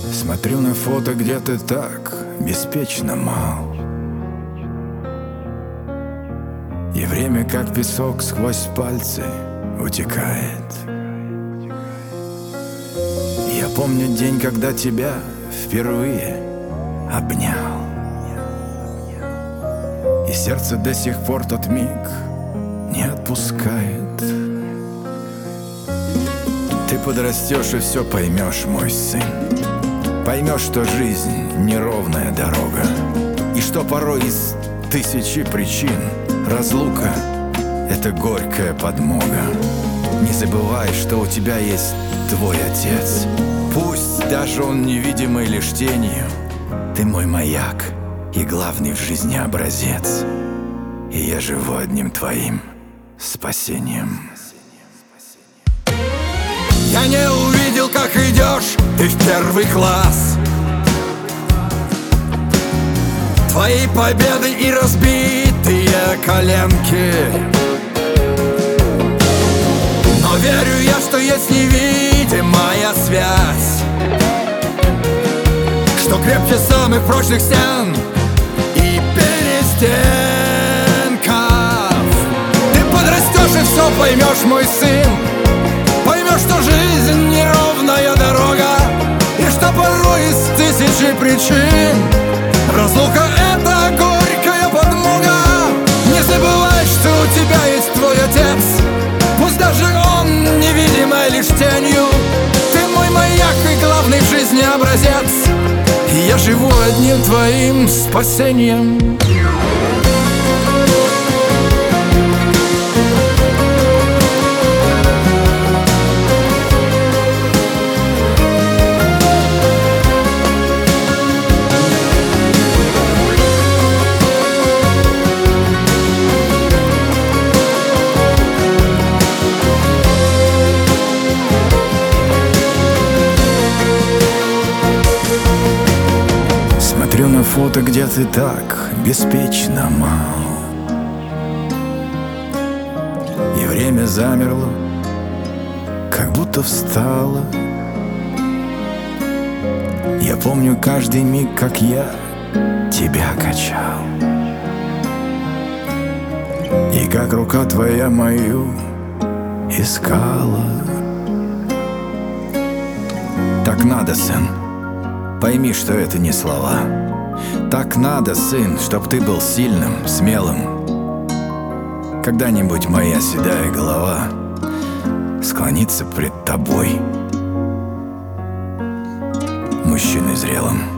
Смотрю на фото, где ты так беспечно мал, и время, как песок, сквозь пальцы утекает. Я помню день, когда тебя впервые обнял, и сердце до сих пор тот миг не отпускает. Ты подрастешь и все поймешь, мой сын. Поймешь, что жизнь неровная дорога, и что порой из тысячи причин разлука — это горькая подмога. Не забывай, что у тебя есть твой отец. Пусть даже он невидимый лишь тенью, ты мой маяк и главный в жизни образец, и я живу одним твоим спасением. Я не увидел, как идешь ты в первый класс. Твои победы и разбитые коленки. Но верю я, что есть невидимая связь, что крепче самых прочных стен и перестенков. Ты подрастешь и все поймешь, мой сын. Поймешь, что жизнь неровная дорога, и что порой из тысячи причин разлука — это горькая подмога. Не забывай, что у тебя есть твой отец. Пусть даже он невидимый лишь тенью, ты мой маяк и главный в жизни образец, и я живу одним твоим спасением. Смотрю на фото, где ты так беспечно мал, и время замерло, как будто встало. Я помню каждый миг, как я тебя качал, и как рука твоя мою искала. Так надо, сын, пойми, что это не слова. Так надо, сын, чтоб ты был сильным, смелым. Когда-нибудь моя седая голова склонится пред тобой, мужчиной зрелым.